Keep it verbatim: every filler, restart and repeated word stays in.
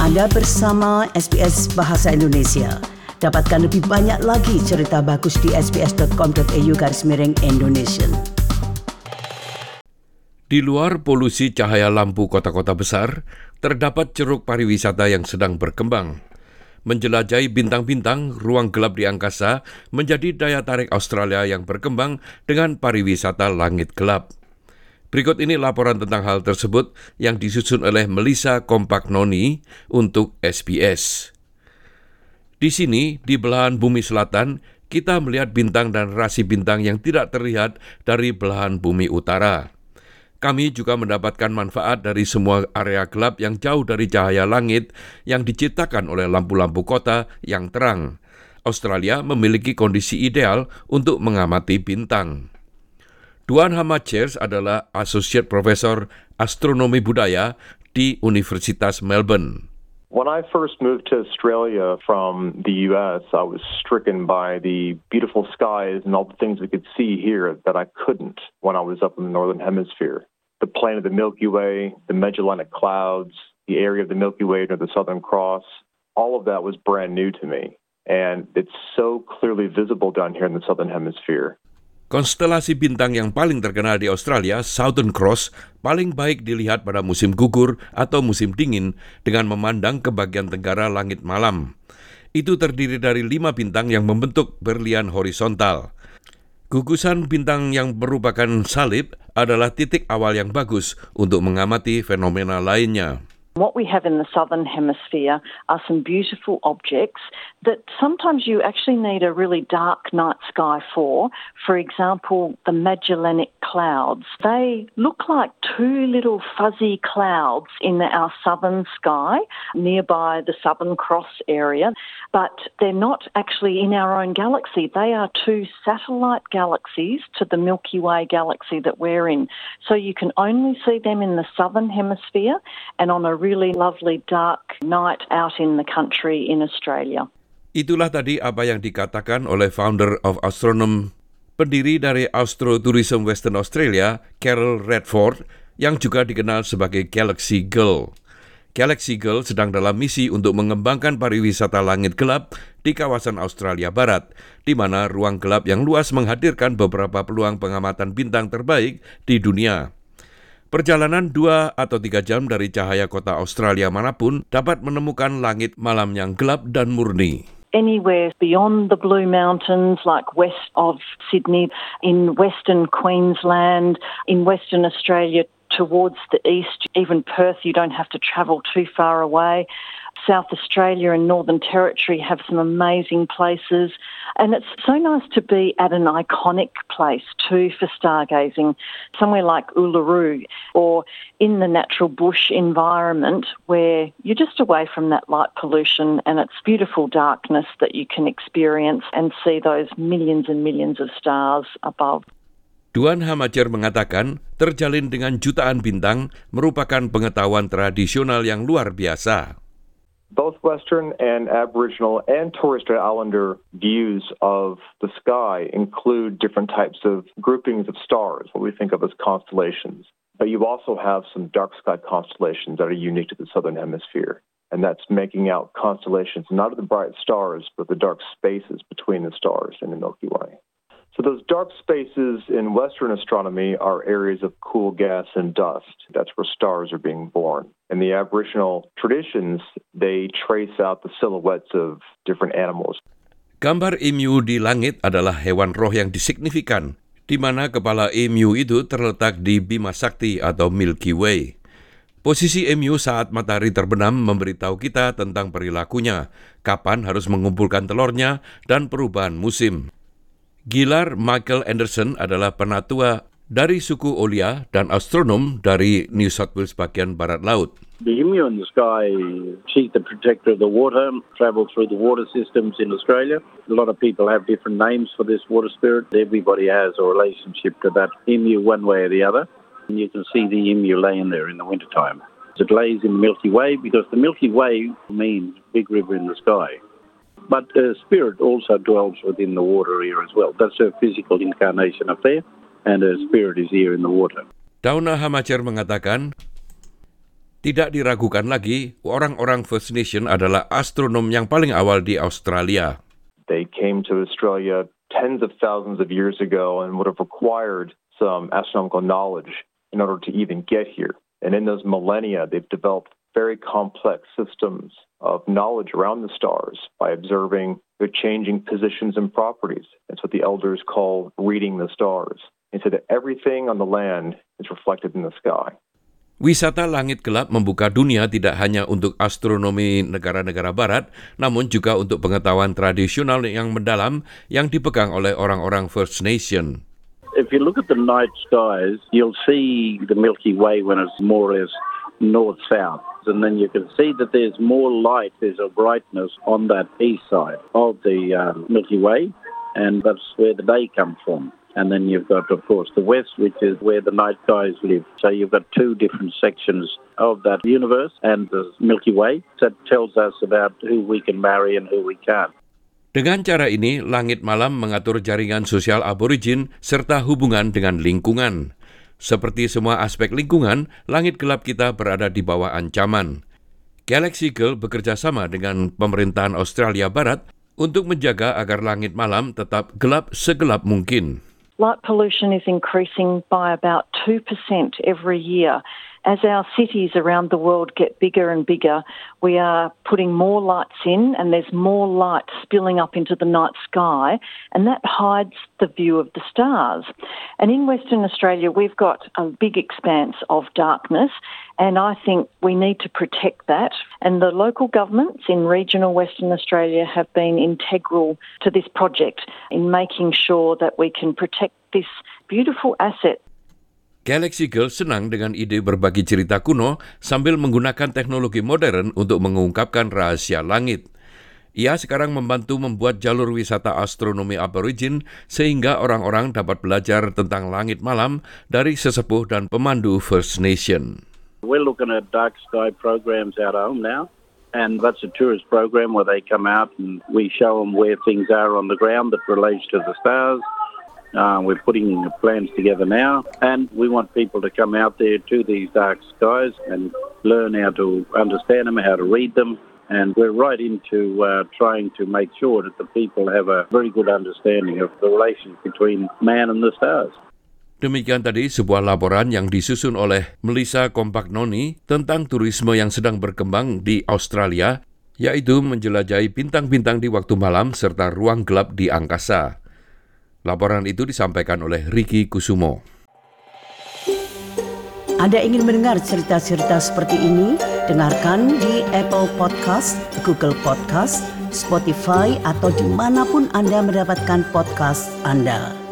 Anda bersama S B S Bahasa Indonesia. Dapatkan lebih banyak lagi cerita bagus di sbs.com.au garis miring Indonesia. Di luar polusi cahaya lampu kota-kota besar, terdapat ceruk pariwisata yang sedang berkembang. Menjelajahi bintang-bintang, ruang gelap di angkasa menjadi daya tarik Australia yang berkembang dengan pariwisata langit gelap. Berikut ini laporan tentang hal tersebut yang disusun oleh Melissa Compagnoni untuk S B S. Di sini, di belahan bumi selatan, kita melihat bintang dan rasi bintang yang tidak terlihat dari belahan bumi utara. Kami juga mendapatkan manfaat dari semua area gelap yang jauh dari cahaya langit yang diciptakan oleh lampu-lampu kota yang terang. Australia memiliki kondisi ideal untuk mengamati bintang. Duan Hamachers adalah Associate Professor Astronomi Budaya di Universitas Melbourne. When I first moved to Australia from the U S, I was stricken by the beautiful skies and all the things we could see here that I couldn't when I was up in the Northern Hemisphere. The plain of the Milky Way, the Magellanic Clouds, the area of the Milky Way near the Southern Cross, all of that was brand new to me. And it's so clearly visible down here in the Southern Hemisphere. Konstelasi bintang yang paling terkenal di Australia, Southern Cross, paling baik dilihat pada musim gugur atau musim dingin dengan memandang ke bagian tenggara langit malam. Itu terdiri dari lima bintang yang membentuk berlian horizontal. Gugusan bintang yang merupakan salib adalah titik awal yang bagus untuk mengamati fenomena lainnya. What we have in the Southern Hemisphere are some beautiful objects that sometimes you actually need a really dark night sky for. For example, the Magellanic Clouds. They look like two little fuzzy clouds in our southern sky nearby the Southern Cross area, but they're not actually in our own galaxy. They are two satellite galaxies to the Milky Way galaxy that we're in. So you can only see them in the Southern Hemisphere and on a really lovely dark night out in the country in Australia. Itulah tadi apa yang dikatakan oleh founder of Astronom, pendiri dari Astrotourism Western Australia, Carol Redford, yang juga dikenal sebagai Galaxy Girl. Galaxy Girl sedang dalam misi untuk mengembangkan pariwisata langit gelap di kawasan Australia Barat, di mana ruang gelap yang luas menghadirkan beberapa peluang pengamatan bintang terbaik di dunia. Perjalanan dua atau tiga jam dari cahaya kota Australia manapun dapat menemukan langit malam yang gelap dan murni. Anywhere beyond the Blue Mountains, like west of Sydney, in Western Queensland, in Western Australia towards the east, even Perth, you don't have to travel too far away. South Australia and Northern Territory have some amazing places. And it's so nice to be at an iconic place too for stargazing, somewhere like Uluru or in the natural bush environment where you're just away from that light pollution and it's beautiful darkness that you can experience and see those millions and millions of stars above. Duan Hamacher mengatakan terjalin dengan jutaan bintang merupakan pengetahuan tradisional yang luar biasa. Both Western and Aboriginal and Torres Strait Islander views of the sky include different types of groupings of stars, what we think of as constellations. But you also have some dark sky constellations that are unique to the Southern Hemisphere. And that's making out constellations, not of the bright stars, but the dark spaces between the stars in the Milky Way. So those dark spaces in Western astronomy are areas of cool gas and dust. That's where stars are being born. In the Aboriginal traditions, they trace out the silhouettes of different animals. Gambar emu di langit adalah hewan roh yang disignifikan, di mana kepala emu itu terletak di Bima Sakti atau Milky Way. Posisi emu saat matahari terbenam memberitahu kita tentang perilakunya, kapan harus mengumpulkan telurnya, dan perubahan musim. Gilar Michael Anderson adalah penatua dari suku Olia dan astronom dari New South Wales bagian barat laut. The emu in the sky, she's the protector of the water, travel through the water systems in Australia. A lot of people have different names for this water spirit. Everybody has a relationship to that emu one way or the other. And you can see the emu laying there in the wintertime. It lays in the Milky Way because the Milky Way means big river in the sky. But the spirit also dwells within the water here as well. That's her physical incarnation up there, and her spirit is here in the water. Dauna Hamacher mengatakan, Tidak diragukan lagi, orang-orang First Nation adalah astronom yang paling awal di Australia. They came to Australia tens of thousands of years ago and would have required some astronomical knowledge in order to even get here. And in those millennia, they've developed very complex systems of knowledge around the stars by observing their changing positions and properties. That's what the elders call reading the stars. And so that everything on the land is reflected in the sky. Wisata langit gelap membuka dunia tidak hanya untuk astronomi negara-negara barat, namun juga untuk pengetahuan tradisional yang mendalam yang dipegang oleh orang-orang First Nation. If you look at the night skies, you'll see the Milky Way when it's more or less north-south. And then you can see that there's more light, there's a brightness on that east side of the uh, Milky Way, and that's where the day comes from. And then you've got, of course, the west, which is where the night guys live. So you've got two different sections of that universe and the Milky Way that tells us about who we can marry and who we can't. Dengan cara ini, langit malam mengatur jaringan sosial aborigin serta hubungan dengan lingkungan. Seperti semua aspek lingkungan, langit gelap kita berada di bawah ancaman. Galaxy Girl bekerja sama dengan pemerintahan Australia Barat untuk menjaga agar langit malam tetap gelap segelap mungkin. Light pollution is increasing by about two percent every year. As our cities around the world get bigger and bigger, we are putting more lights in and there's more light spilling up into the night sky, and that hides the view of the stars. And in Western Australia, we've got a big expanse of darkness, and I think we need to protect that. And the local governments in regional Western Australia have been integral to this project in making sure that we can protect this beautiful asset. Galaxy Girl senang dengan ide berbagi cerita kuno sambil menggunakan teknologi modern untuk mengungkapkan rahasia langit. Ia sekarang membantu membuat jalur wisata astronomi aborigin sehingga orang-orang dapat belajar tentang langit malam dari sesepuh dan pemandu First Nation. We're looking at dark sky programs out home now, and that's a tourist program where they come out and we show them where things are on the ground that relates to the stars. Uh, we're putting plans together now, and we want people to come out there to these dark skies and learn how to understand them, how to read them, and we're right into uh, trying to make sure that the people have a very good understanding of the relation between man and the stars. Demikian tadi sebuah laporan yang disusun oleh Melissa Compagnoni tentang turisme yang sedang berkembang di Australia, yaitu menjelajahi bintang-bintang di waktu malam serta ruang gelap di angkasa. Laporan itu disampaikan oleh Ricky Kusumo. Anda ingin mendengar cerita-cerita seperti ini? Dengarkan di Apple Podcast, Google Podcast, Spotify, atau dimanapun Anda mendapatkan podcast Anda.